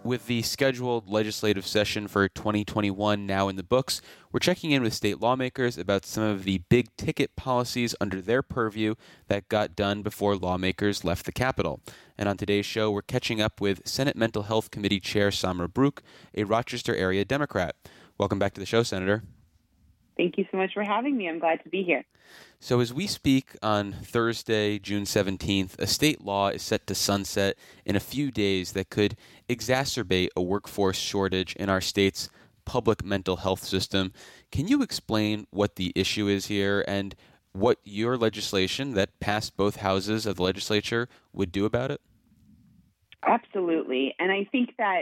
With the scheduled legislative session for 2021 now in the books, we're checking in with state lawmakers about some of the big-ticket policies under their purview that got done before lawmakers left the Capitol. And on today's show, we're catching up with Senate Mental Health Committee Chair Samra Brouk, a Rochester area Democrat. Welcome back to the show, Senator. Thank you so much for having me. I'm glad to be here. So as we speak on Thursday, June 17th, a state law is set to sunset in a few days that could exacerbate a workforce shortage in our state's public mental health system. Can you explain what the issue is here and what your legislation that passed both houses of the legislature would do about it? Absolutely. And I think that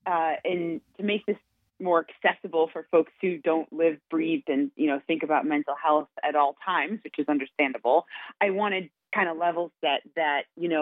to make this more accessible for folks who don't live, breathe, and, think about mental health at all times, which is understandable, I wanted kind of level set that,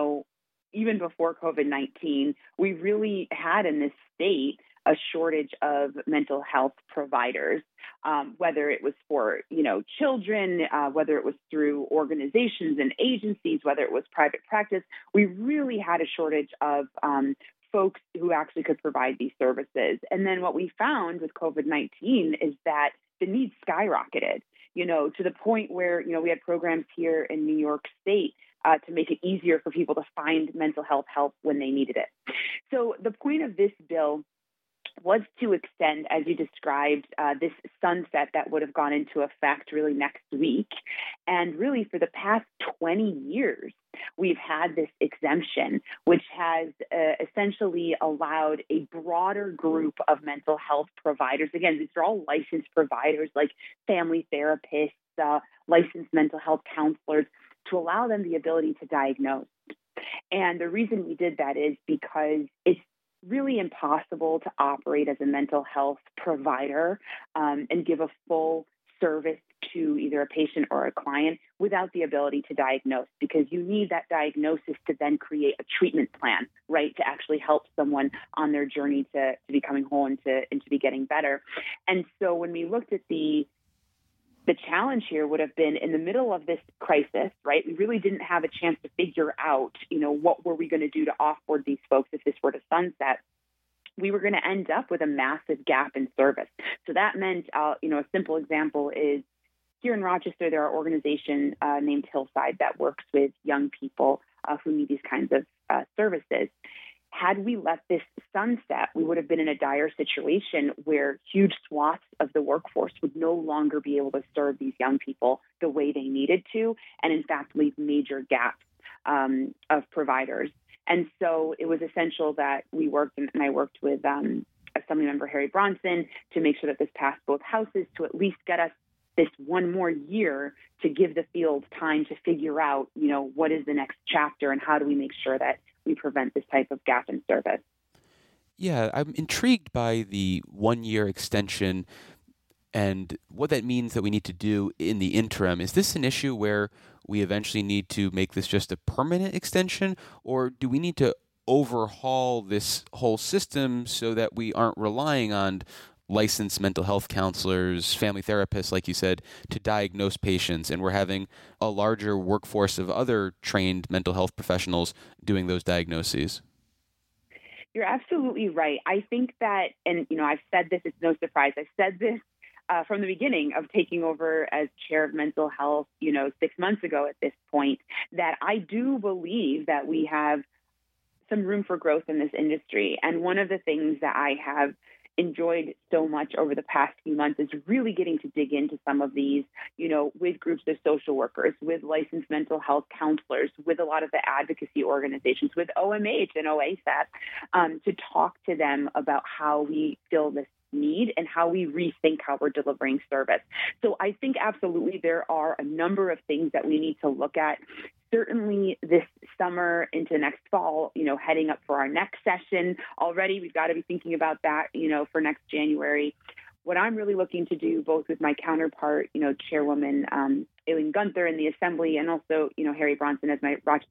even before COVID-19, we really had in this state a shortage of mental health providers, whether it was for, children, whether it was through organizations and agencies, whether it was private practice. We really had a shortage of folks who actually could provide these services. And then what we found with COVID-19 is that the need skyrocketed, to the point where, we had programs here in New York State to make it easier for people to find mental health help when they needed it. So the point of this bill was to extend, as you described, this sunset that would have gone into effect really next week. And really for the past 20 years, we've had this exemption, which has essentially allowed a broader group of mental health providers. Again, these are all licensed providers like family therapists, licensed mental health counselors, to allow them the ability to diagnose. And the reason we did that is because it's really impossible to operate as a mental health provider and give a full service to either a patient or a client without the ability to diagnose, because you need that diagnosis to then create a treatment plan, right, to actually help someone on their journey to becoming whole and to be getting better. And so when we looked at the challenge here would have been in the middle of this crisis, right? We really didn't have a chance to figure out, what were we going to do to offboard these folks if this were to sunset. We were going to end up with a massive gap in service. So that meant, a simple example is here in Rochester, there are an organization named Hillside that works with young people who need these kinds of services. Had we let this sunset, we would have been in a dire situation where huge swaths of the workforce would no longer be able to serve these young people the way they needed to, and in fact leave major gaps of providers. And so it was essential that we worked, and I worked with Assembly Member Harry Bronson to make sure that this passed both houses to at least get us this one more year to give the field time to figure out, what is the next chapter and how do we make sure that we prevent this type of gap in service. Yeah, I'm intrigued by the one-year extension and what that means that we need to do in the interim. Is this an issue where we eventually need to make this just a permanent extension, or do we need to overhaul this whole system so that we aren't relying on licensed mental health counselors, family therapists, like you said, to diagnose patients, and we're having a larger workforce of other trained mental health professionals doing those diagnoses? You're absolutely right. I think that, and I've said this, it's no surprise, I've said this from the beginning of taking over as chair of mental health, 6 months ago at this point, that I do believe that we have some room for growth in this industry. And one of the things that I have enjoyed so much over the past few months is really getting to dig into some of these, with groups of social workers, with licensed mental health counselors, with a lot of the advocacy organizations, with OMH and OASAP, to talk to them about how we fill this need and how we rethink how we're delivering service. So I think absolutely there are a number of things that we need to look at. Certainly this summer into next fall, heading up for our next session already, we've got to be thinking about that, for next January. What I'm really looking to do, both with my counterpart, Chairwoman Aileen Gunther in the Assembly, and also, Harry Bronson as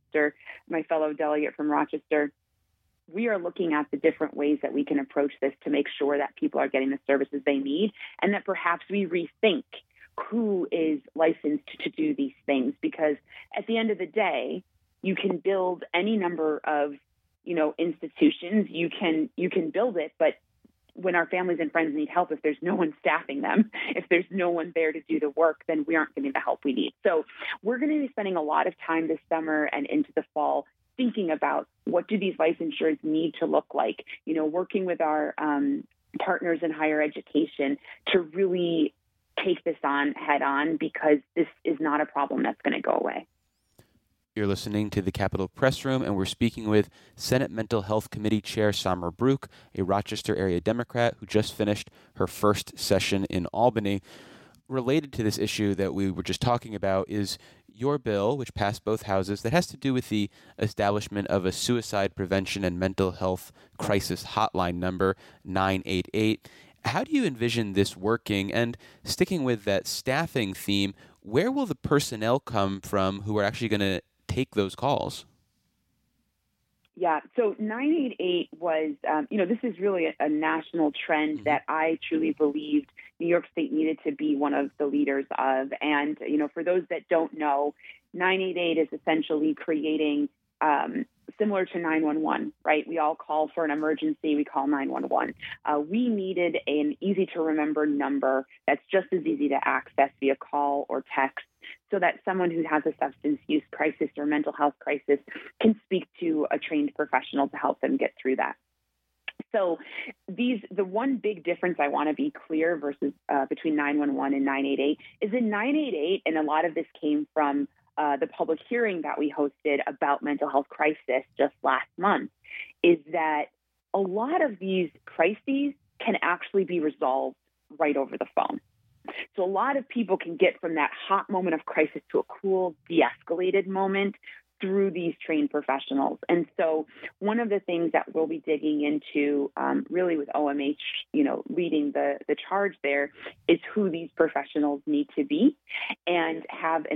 my fellow delegate from Rochester, we are looking at the different ways that we can approach this to make sure that people are getting the services they need, and that perhaps we rethink who is licensed to do these things. Because at the end of the day, you can build any number of institutions, you can build it, but when our families and friends need help, if there's no one staffing them, if there's no one there to do the work, then we aren't getting the help we need. So we're going to be spending a lot of time this summer and into the fall thinking about what do these licensures need to look like, working with our partners in higher education to really take this on head on, because this is not a problem that's going to go away. You're listening to the Capitol Press Room, and we're speaking with Senate Mental Health Committee Chair Samara Brouk, a Rochester area Democrat who just finished her first session in Albany. Related to this issue that we were just talking about is your bill, which passed both houses, that has to do with the establishment of a suicide prevention and mental health crisis hotline number 988. How do you envision this working? And sticking with that staffing theme, where will the personnel come from who are actually going to take those calls? Yeah, so 988 was, this is really a national trend that I truly believed New York State needed to be one of the leaders of. And, for those that don't know, 988 is essentially creating similar to 911, right? We all call for an emergency. We call 911. We needed an easy-to-remember number that's just as easy to access via call or text, so that someone who has a substance use crisis or mental health crisis can speak to a trained professional to help them get through that. So the one big difference I want to be clear versus between 911 and 988 is in 988, and a lot of this came from the public hearing that we hosted about mental health crisis just last month, is that a lot of these crises can actually be resolved right over the phone. So a lot of people can get from that hot moment of crisis to a cool, de-escalated moment through these trained professionals. And so one of the things that we'll be digging into really with OMH, leading the charge there, is who these professionals need to be, and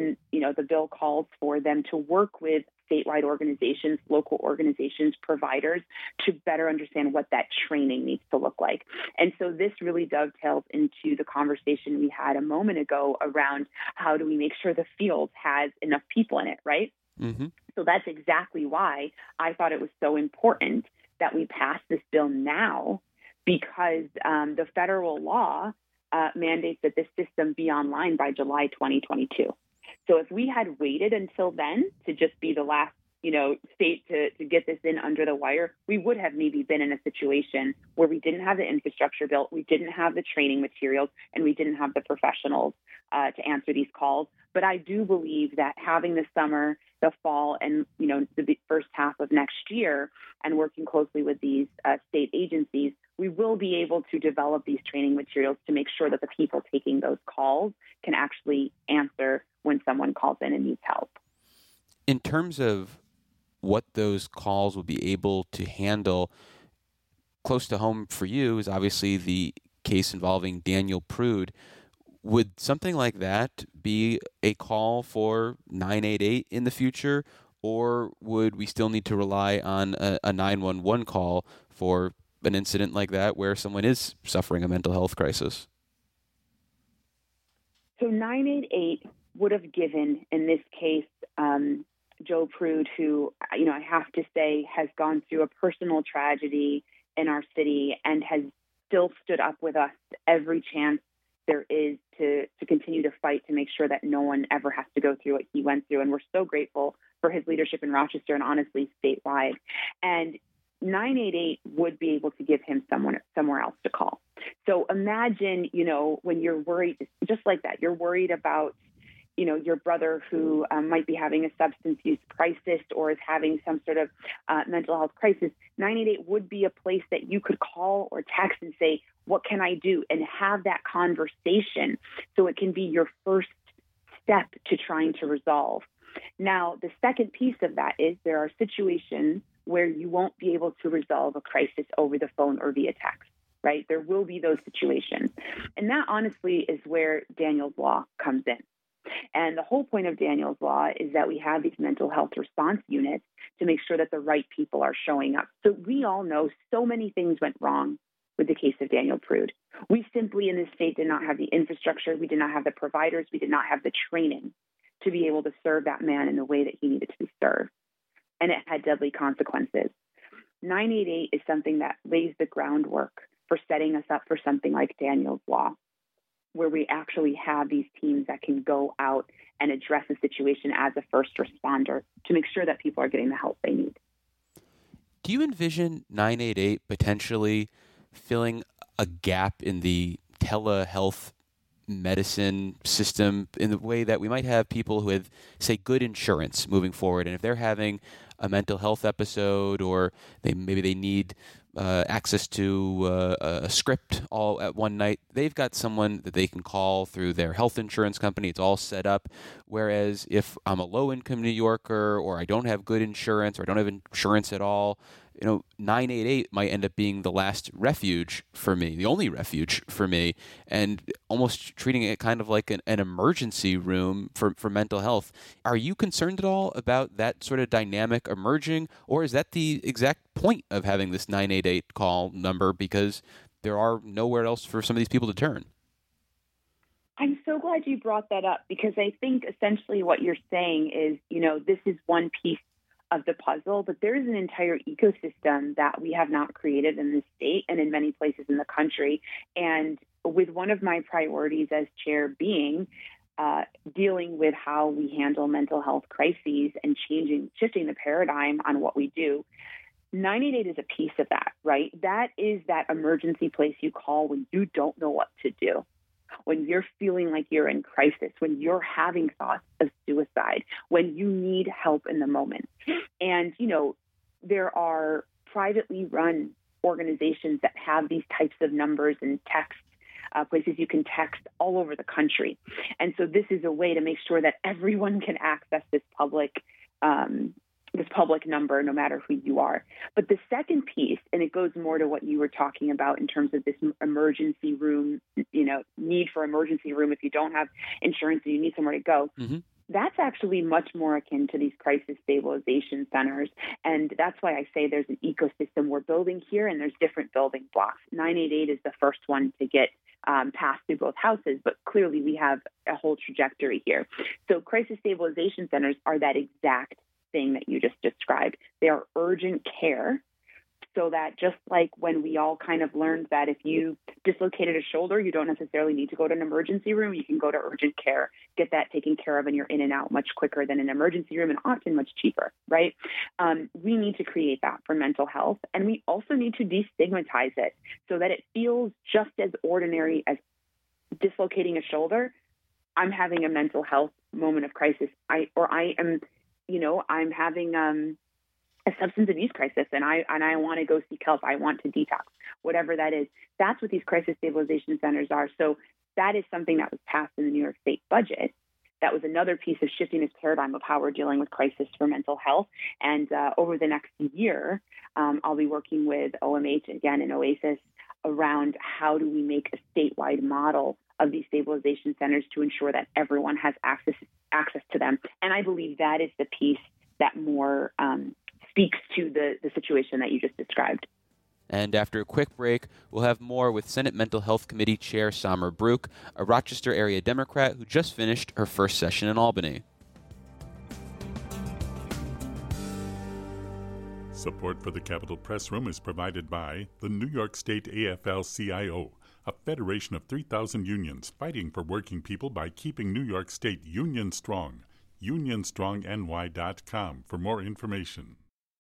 the bill calls for them to work with statewide organizations, local organizations, providers, to better understand what that training needs to look like. And so this really dovetails into the conversation we had a moment ago around how do we make sure the field has enough people in it, right? Mm-hmm. So that's exactly why I thought it was so important that we pass this bill now, because the federal law mandates that this system be online by July 2022. So if we had waited until then to just be the last, state to get this in under the wire, we would have maybe been in a situation where we didn't have the infrastructure built, we didn't have the training materials, and we didn't have the professionals to answer these calls. But I do believe that having the summer, the fall, and the first half of next year, and working closely with these state agencies, we will be able to develop these training materials to make sure that the people taking those calls can actually answer when someone calls in and needs help. In terms of what those calls will be able to handle, close to home for you is obviously the case involving Daniel Prude. Would something like that be a call for 988 in the future, or would we still need to rely on a 911 call for an incident like that where someone is suffering a mental health crisis? So 988 would have given, in this case, Joe Prude, who, I have to say has gone through a personal tragedy in our city and has still stood up with us every chance there is to continue to fight to make sure that no one ever has to go through what he went through. And we're so grateful for his leadership in Rochester and honestly statewide. And 988 would be able to give him somewhere else to call. So imagine, when you're worried, just like that, you're worried about, your brother who might be having a substance use crisis or is having some sort of mental health crisis. 988 would be a place that you could call or text and say, what can I do? And have that conversation so it can be your first step to trying to resolve. Now, the second piece of that is there are situations where you won't be able to resolve a crisis over the phone or via text, right? There will be those situations. And that honestly is where Daniel's Law comes in. And the whole point of Daniel's Law is that we have these mental health response units to make sure that the right people are showing up. So we all know so many things went wrong with the case of Daniel Prude. We simply in this state did not have the infrastructure. We did not have the providers. We did not have the training to be able to serve that man in the way that he needed to be served. And it had deadly consequences. 988 is something that lays the groundwork for setting us up for something like Daniel's Law, where we actually have these teams that can go out and address a situation as a first responder to make sure that people are getting the help they need. Do you envision 988 potentially filling a gap in the telehealth medicine system in the way that we might have people who have, say, good insurance moving forward, and if they're having a mental health episode, or maybe they need access to a script all at one night, they've got someone that they can call through their health insurance company. It's all set up. Whereas if I'm a low-income New Yorker, or I don't have good insurance, or I don't have insurance at all, 988 might end up being the last refuge for me, the only refuge for me, and almost treating it kind of like an emergency room for mental health. Are you concerned at all about that sort of dynamic emerging, or is that the exact point of having this 988 call number, because there are nowhere else for some of these people to turn? I'm so glad you brought that up, because I think essentially what you're saying is, this is one piece of the puzzle, but there is an entire ecosystem that we have not created in this state and in many places in the country. And with one of my priorities as chair being dealing with how we handle mental health crises and shifting the paradigm on what we do, 988 is a piece of that, right? That is that emergency place you call when you don't know what to do, when you're feeling like you're in crisis, when you're having thoughts of suicide, when you need help in the moment. And, there are privately run organizations that have these types of numbers and text, places you can text all over the country. And so this is a way to make sure that everyone can access this public number, no matter who you are. But the second piece, and it goes more to what you were talking about in terms of this emergency room, need for emergency room if you don't have insurance and you need somewhere to go. Mm-hmm. That's actually much more akin to these crisis stabilization centers. And that's why I say there's an ecosystem we're building here, and there's different building blocks. 988 is the first one to get passed through both houses, but clearly we have a whole trajectory here. So crisis stabilization centers are that exact thing that you just described. They are urgent care, so that just like when we all kind of learned that if you dislocated a shoulder, you don't necessarily need to go to an emergency room. You can go to urgent care, get that taken care of, and you're in and out much quicker than an emergency room, and often much cheaper, right? We need to create that for mental health, and we also need to destigmatize it so that it feels just as ordinary as dislocating a shoulder. I'm having a mental health moment of crisis. I'm having a substance abuse crisis, and I want to go seek help. I want to detox, whatever that is. That's what these crisis stabilization centers are. So that is something that was passed in the New York State budget. That was another piece of shifting this paradigm of how we're dealing with crisis for mental health. And over the next year, I'll be working with OMH again and OASIS around how do we make a statewide model of these stabilization centers to ensure that everyone has access to them. And I believe that is the piece that more speaks to the situation that you just described. And after a quick break, we'll have more with Senate Mental Health Committee Chair Samar Brook, a Rochester area Democrat who just finished her first session in Albany. Support for the Capitol Press Room is provided by the New York State AFL-CIO, a federation of 3,000 unions fighting for working people by keeping New York State union strong. UnionStrongNY.com for more information.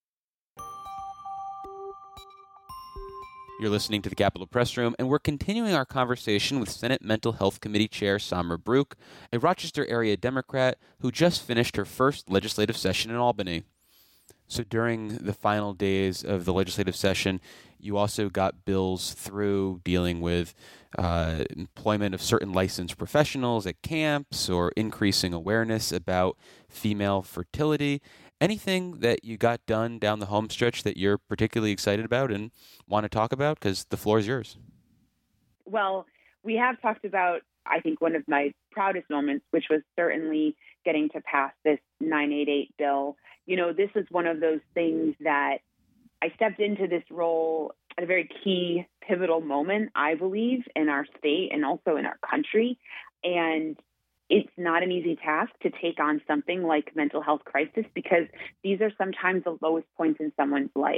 You're listening to the Capitol Press Room, and we're continuing our conversation with Senate Mental Health Committee Chair Samar Brook, a Rochester area Democrat who just finished her first legislative session in Albany. So during the final days of the legislative session, you also got bills through dealing with employment of certain licensed professionals at camps or increasing awareness about female fertility. Anything that you got done down the home stretch that you're particularly excited about and want to talk about? Because the floor is yours. Well, we have talked about, I think, one of my proudest moments, which was certainly getting to pass this 988 bill. This is one of those things that I stepped into this role at a very key, pivotal moment, I believe, in our state and also in our country. And it's not an easy task to take on something like mental health crisis, because these are sometimes the lowest points in someone's life.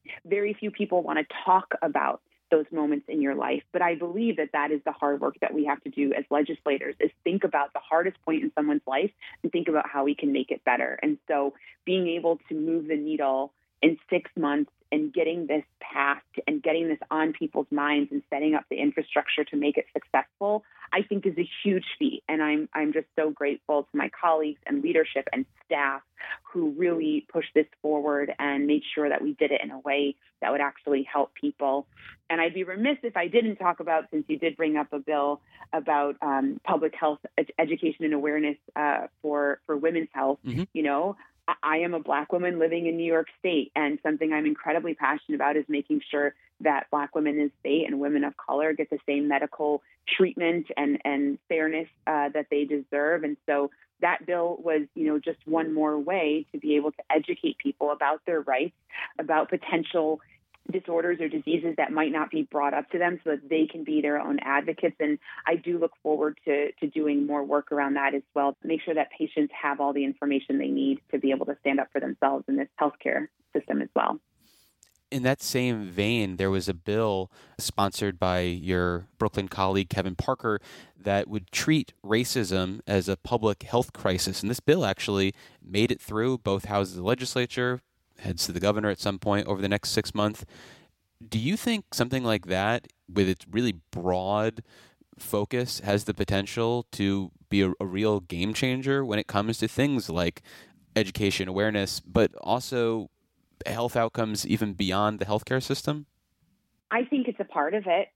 very few people want to talk about those moments in your life. But I believe that that is the hard work that we have to do as legislators, is think about the hardest point in someone's life and think about how we can make it better. And so being able to move the needle in 6 months and getting this passed and getting this on people's minds and setting up the infrastructure to make it successful, I think is a huge feat. And I'm just so grateful to my colleagues and leadership and staff who really pushed this forward and made sure that we did it in a way that would actually help people. And I'd be remiss if I didn't talk about, since you did bring up a bill about public health education and awareness for women's health. Mm-hmm. You know, I am a Black woman living in New York State, and something I'm incredibly passionate about is making sure that Black women in the state and women of color get the same medical treatment and fairness that they deserve. And so that bill was, you know, just one more way to be able to educate people about their rights, about potential disorders or diseases that might not be brought up to them so that they can be their own advocates. And I do look forward to doing more work around that as well, to make sure that patients have all the information they need to be able to stand up for themselves in this healthcare system as well. In that same vein, there was a bill sponsored by your Brooklyn colleague, Kevin Parker, that would treat racism as a public health crisis. And this bill actually made it through both houses of the legislature, heads to the governor at some point over the next 6 months. Do you think something like that, with its really broad focus, has the potential to be a real game changer when it comes to things like education awareness, but also health outcomes even beyond the healthcare system? I think it's a part of it.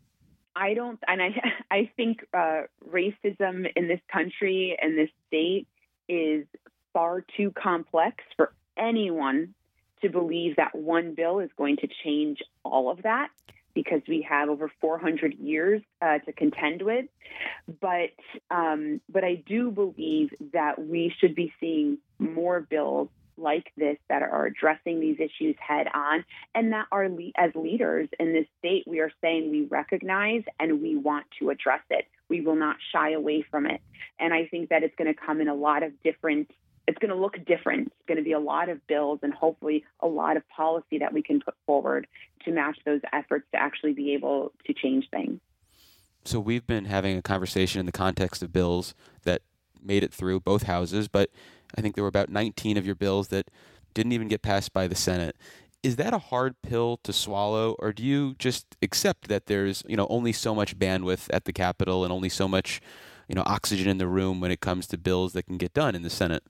I think racism in this country and this state is far too complex for anyone to believe that one bill is going to change all of that, because we have over 400 years to contend with. But I do believe that we should be seeing more bills like this that are addressing these issues head on, and that are as leaders in this state, we are saying we recognize and we want to address it. We will not shy away from it. And I think that it's going to come in a lot of different, it's going to look different. It's going to be a lot of bills and hopefully a lot of policy that we can put forward to match those efforts to actually be able to change things. So we've been having a conversation in the context of bills that made it through both houses, but I think there were about 19 of your bills that didn't even get passed by the Senate. Is that a hard pill to swallow, or do you just accept that there's, only so much bandwidth at the Capitol and only so much, oxygen in the room when it comes to bills that can get done in the Senate?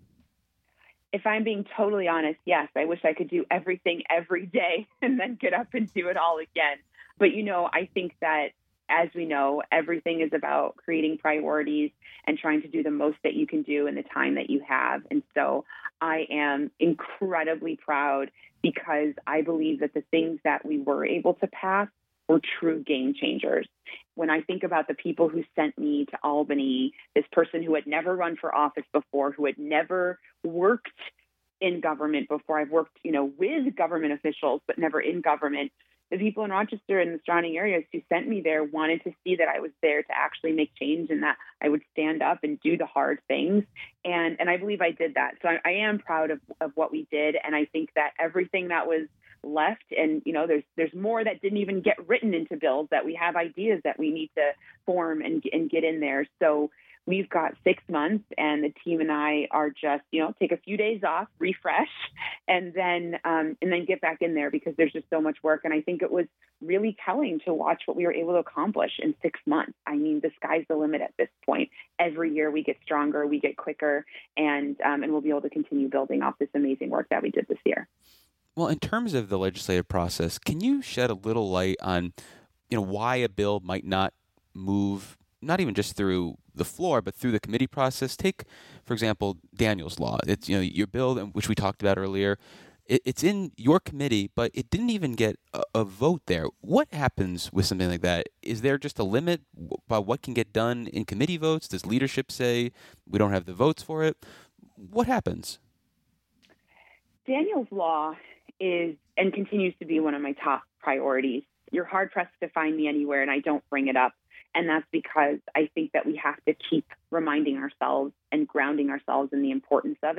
If I'm being totally honest, yes, I wish I could do everything every day and then get up and do it all again. But, I think that, as we know, everything is about creating priorities and trying to do the most that you can do in the time that you have. And so I am incredibly proud, because I believe that the things that we were able to pass were true game changers. When I think about the people who sent me to Albany, this person who had never run for office before, who had never worked in government before. I've worked, with government officials, but never in government. The people in Rochester and the surrounding areas who sent me there wanted to see that I was there to actually make change and that I would stand up and do the hard things. And I believe I did that. So I am proud of what we did. And I think that everything that was left, and, there's more that didn't even get written into bills, that we have ideas that we need to form and get in there. So we've got 6 months, and the team and I are just, take a few days off, refresh, and then get back in there, because there's just so much work. And I think it was really telling to watch what we were able to accomplish in 6 months. I mean, the sky's the limit at this point. Every year we get stronger, we get quicker, and we'll be able to continue building off this amazing work that we did this year. Well, in terms of the legislative process, can you shed a little light on, why a bill might not move, not even just through the floor, but through the committee process? Take, for example, Daniel's Law. It's, your bill, which we talked about earlier. It's in your committee, but it didn't even get a vote there. What happens with something like that? Is there just a limit about what can get done in committee votes? Does leadership say we don't have the votes for it? What happens? Daniel's Law is and continues to be one of my top priorities. You're hard-pressed to find me anywhere, and I don't bring it up. And that's because I think that we have to keep reminding ourselves and grounding ourselves in the importance of it,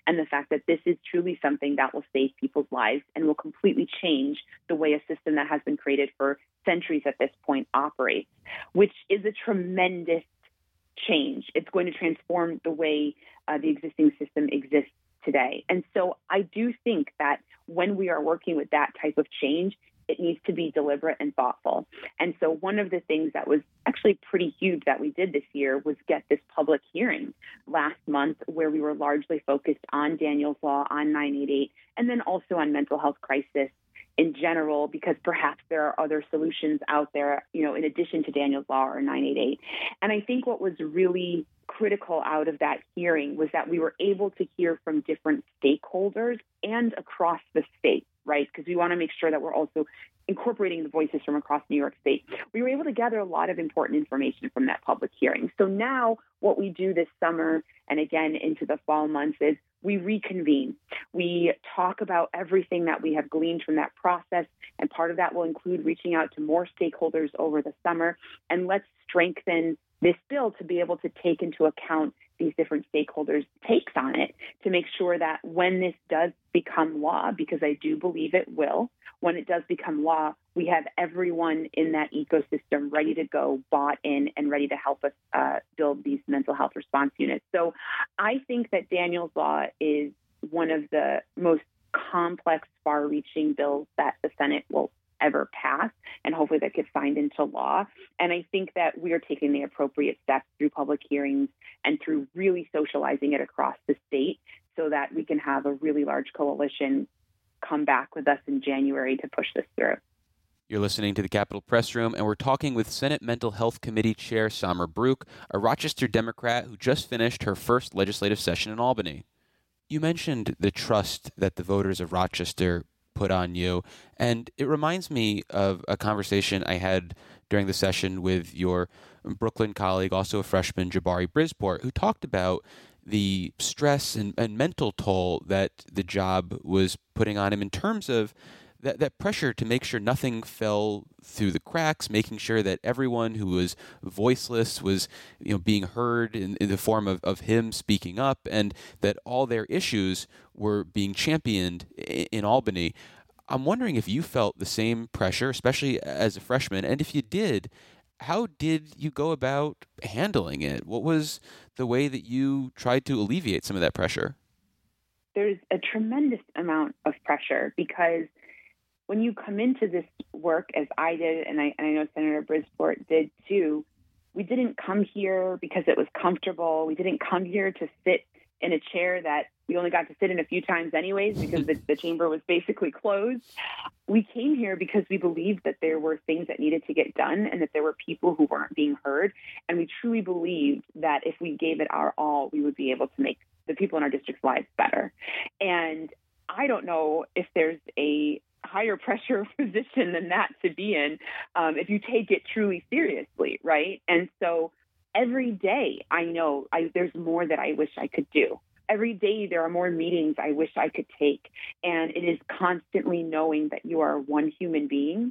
and the fact that this is truly something that will save people's lives and will completely change the way a system that has been created for centuries at this point operates, which is a tremendous change. It's going to transform the way the existing system exists today. And so I do think that when we are working with that type of change, it needs to be deliberate and thoughtful. And so one of the things that was actually pretty huge that we did this year was get this public hearing last month where we were largely focused on Daniel's Law, on 988, and then also on mental health crisis in general, because perhaps there are other solutions out there, in addition to Daniel's Law or 988. And I think what was really critical out of that hearing was that we were able to hear from different stakeholders and across the state, right? Because we want to make sure that we're also incorporating the voices from across New York State. We were able to gather a lot of important information from that public hearing. So now what we do this summer and again into the fall months is we reconvene. We talk about everything that we have gleaned from that process, and part of that will include reaching out to more stakeholders over the summer, and let's strengthen this bill to be able to take into account these different stakeholders' takes on it to make sure that when this does become law, because I do believe it will, when it does become law, we have everyone in that ecosystem ready to go, bought in, and ready to help us build these mental health response units. So I think that Daniel's Law is one of the most complex, far-reaching bills that the Senate will ever pass, and hopefully that gets signed into law. And I think that we are taking the appropriate steps through public hearings and through really socializing it across the state so that we can have a really large coalition come back with us in January to push this through. You're listening to the Capitol Press Room, and we're talking with Senate Mental Health Committee Chair Samar Brouk, a Rochester Democrat who just finished her first legislative session in Albany. You mentioned the trust that the voters of Rochester put on you, and it reminds me of a conversation I had during the session with your Brooklyn colleague, also a freshman, Jabari Brisport, who talked about the stress and mental toll that the job was putting on him in terms of that pressure to make sure nothing fell through the cracks, making sure that everyone who was voiceless was being heard in the form of him speaking up, and that all their issues were being championed in Albany. I'm wondering if you felt the same pressure, especially as a freshman, and if you did, how did you go about handling it? What was the way that you tried to alleviate some of that pressure? There's a tremendous amount of pressure because when you come into this work, as I did, and I know Senator Brisport did too, we didn't come here because it was comfortable. We didn't come here to sit in a chair that we only got to sit in a few times anyways because the chamber was basically closed. We came here because we believed that there were things that needed to get done and that there were people who weren't being heard. And we truly believed that if we gave it our all, we would be able to make the people in our district's lives better. And I don't know if there's a higher pressure position than that to be in if you take it truly seriously, right? And so every day I know there's more that I wish I could do. Every day there are more meetings I wish I could take. And it is constantly knowing that you are one human being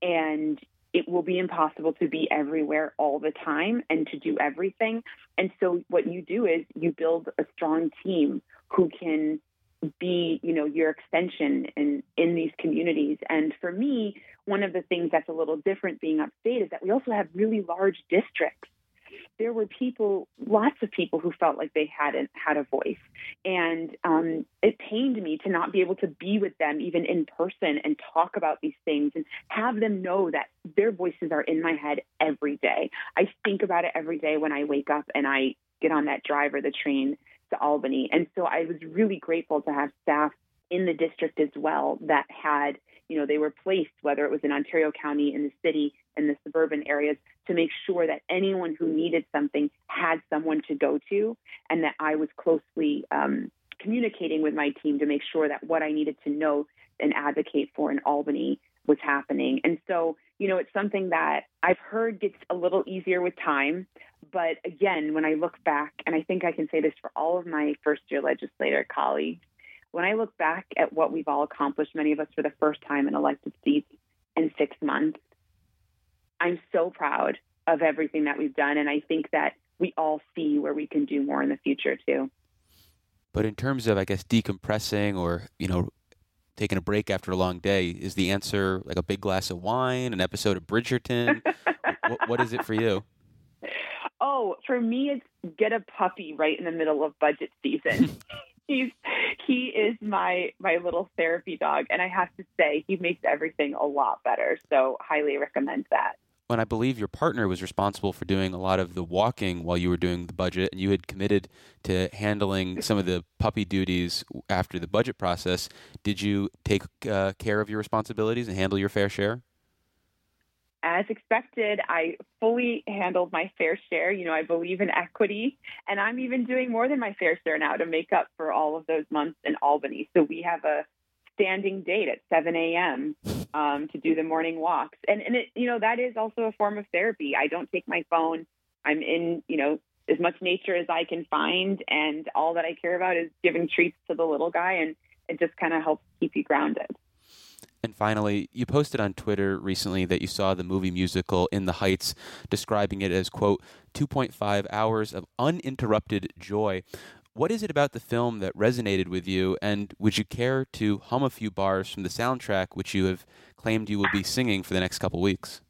and it will be impossible to be everywhere all the time and to do everything. And so what you do is you build a strong team who can be, your extension in these communities. And for me, one of the things that's a little different being upstate is that we also have really large districts. There were lots of people who felt like they hadn't had a voice. And it pained me to not be able to be with them even in person and talk about these things and have them know that their voices are in my head every day. I think about it every day when I wake up and I get on that drive or the train to Albany. And so I was really grateful to have staff in the district as well that had, they were placed, whether it was in Ontario County, in the city, in the suburban areas, to make sure that anyone who needed something had someone to go to, and that I was closely communicating with my team to make sure that what I needed to know and advocate for in Albany was happening. And so, it's something that I've heard gets a little easier with time. But again, when I look back, and I think I can say this for all of my first-year legislator colleagues, when I look back at what we've all accomplished, many of us for the first time in elected seats in 6 months, I'm so proud of everything that we've done. And I think that we all see where we can do more in the future, too. But in terms of, I guess, decompressing or, taking a break after a long day, is the answer like a big glass of wine, an episode of Bridgerton? What is it for you? Oh, for me, it's get a puppy right in the middle of budget season. He is my little therapy dog, and I have to say he makes everything a lot better. So highly recommend that. When I believe your partner was responsible for doing a lot of the walking while you were doing the budget, and you had committed to handling some of the puppy duties after the budget process, did you take care of your responsibilities and handle your fair share? As expected, I fully handled my fair share. I believe in equity, and I'm even doing more than my fair share now to make up for all of those months in Albany. So we have a standing date at 7 a.m. To do the morning walks. And it, that is also a form of therapy. I don't take my phone. I'm in, as much nature as I can find. And all that I care about is giving treats to the little guy. And it just kind of helps keep you grounded. And finally, you posted on Twitter recently that you saw the movie musical In the Heights, describing it as, quote, 2.5 hours of uninterrupted joy. What is it about the film that resonated with you, and would you care to hum a few bars from the soundtrack, which you have claimed you will be singing for the next couple weeks?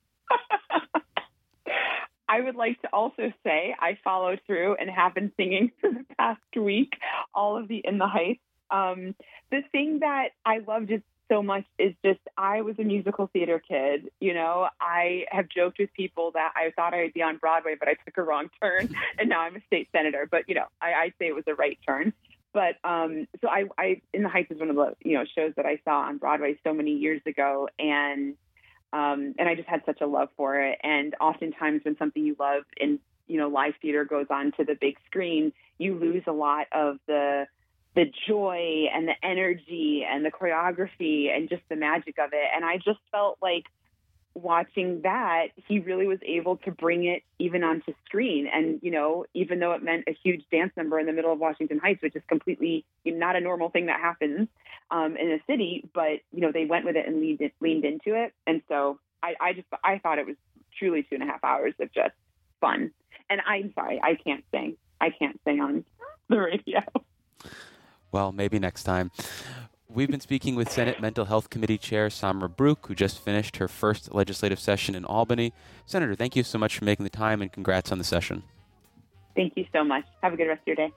I would like to also say I followed through and have been singing for the past week, all of the In the Heights. The thing that I loved it so much is just I was a musical theater kid. I have joked with people that I thought I would be on Broadway, but I took a wrong turn, and now I'm a state senator. But I say it was a right turn. But so I In the Heights is one of the shows that I saw on Broadway so many years ago, and I just had such a love for it. And oftentimes when something you love in live theater goes on to the big screen, you lose a lot of the joy and the energy and the choreography and just the magic of it. And I just felt like watching that, he really was able to bring it even onto screen. And, even though it meant a huge dance number in the middle of Washington Heights, which is completely not a normal thing that happens in a city, but, they went with it and leaned into it. And so I thought it was truly 2.5 hours of just fun. And I'm sorry, I can't sing on the radio. Well, maybe next time. We've been speaking with Senate Mental Health Committee Chair Samara Brouk, who just finished her first legislative session in Albany. Senator, thank you so much for making the time, and congrats on the session. Thank you so much. Have a good rest of your day.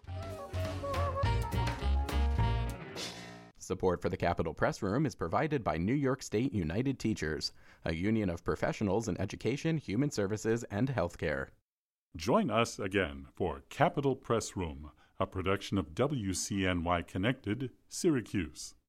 Support for the Capitol Press Room is provided by New York State United Teachers, a union of professionals in education, human services, and healthcare. Join us again for Capitol Press Room, a production of WCNY Connected, Syracuse.